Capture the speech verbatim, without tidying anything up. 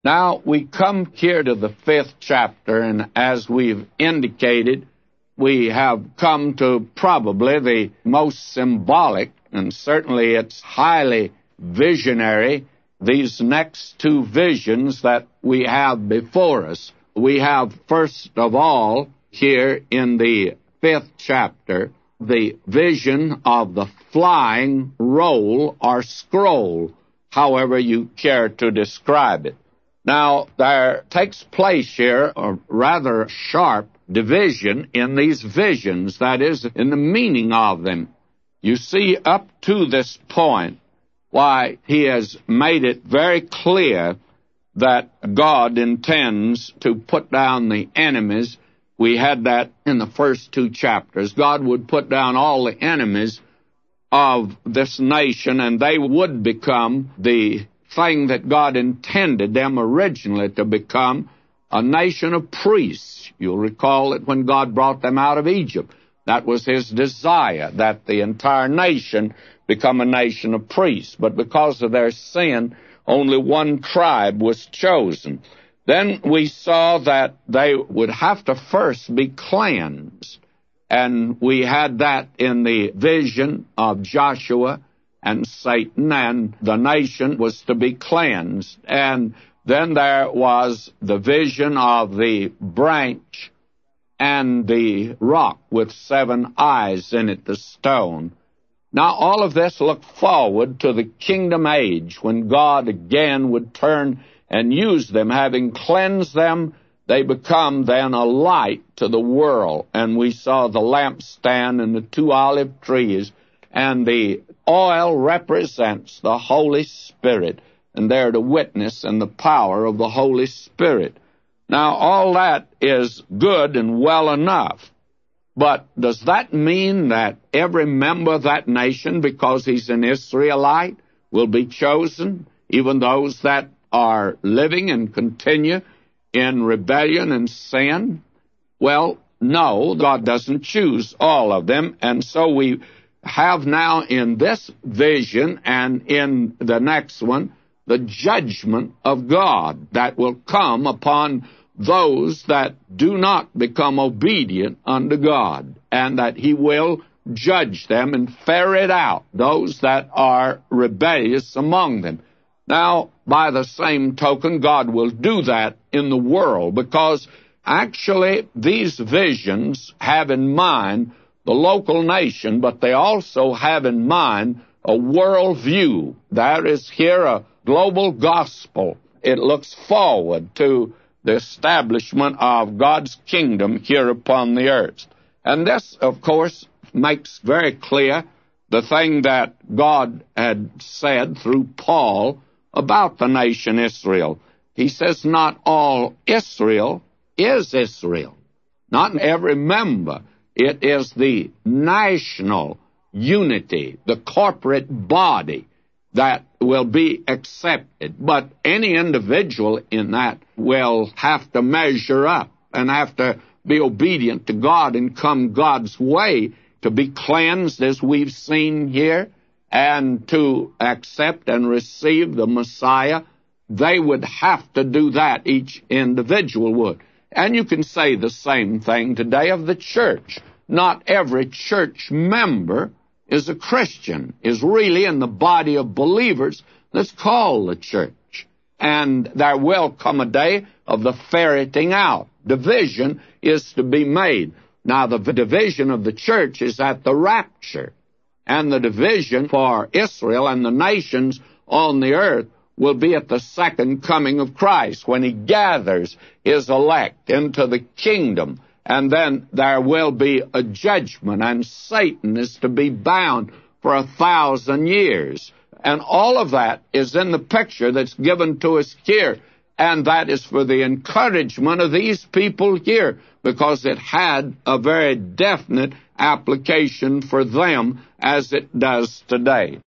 Now, we come here to the fifth chapter, and as we've indicated, we have come to probably the most symbolic, and certainly it's highly visionary, these next two visions that we have before us. We have, first of all, here in the fifth chapter, the vision of the flying roll or scroll, however you care to describe it. Now, there takes place here a rather sharp division in these visions, that is, in the meaning of them. You see, up to this point, why, he has made it very clear that God intends to put down the enemies. We had that in the first two chapters. God would put down all the enemies of this nation, and they would become the thing that God intended them originally to become, a nation of priests. You'll recall that when God brought them out of Egypt, that was his desire, that the entire nation become a nation of priests. But because of their sin, only one tribe was chosen. Then we saw that they would have to first be cleansed. And we had that in the vision of Joshua and Satan, and the nation was to be cleansed. And then there was the vision of the branch and the rock with seven eyes in it, the stone. Now, all of this looked forward to the kingdom age, when God again would turn and use them. Having cleansed them, they become then a light to the world. And we saw the lampstand and the two olive trees, and the oil represents the Holy Spirit, and they're to witness in the power of the Holy Spirit. Now, all that is good and well enough, but does that mean that every member of that nation, because he's an Israelite, will be chosen, even those that are living and continue in rebellion and sin? Well, no, God doesn't choose all of them, and so we have now in this vision and in the next one the judgment of God that will come upon those that do not become obedient unto God, and that he will judge them and ferret out those that are rebellious among them. Now, by the same token, God will do that in the world, because actually these visions have in mind the local nation, but they also have in mind a world view. There is here a global gospel. It looks forward to the establishment of God's kingdom here upon the earth. And this, of course, makes very clear the thing that God had said through Paul about the nation Israel. He says, not all Israel is Israel. Not every member. It is the national unity, the corporate body that will be accepted. But any individual in that will have to measure up and have to be obedient to God and come God's way to be cleansed, as we've seen here, and to accept and receive the Messiah. They would have to do that, each individual would. And you can say the same thing today of the church. Not every church member is a Christian, is really in the body of believers that's called the church. And there will come a day of the ferreting out. Division is to be made. Now, the division of the church is at the rapture. And the division for Israel and the nations on the earth will be at the second coming of Christ, when he gathers his elect into the kingdom. And then there will be a judgment, and Satan is to be bound for a thousand years. And all of that is in the picture that's given to us here. And that is for the encouragement of these people here, because it had a very definite application for them, as it does today.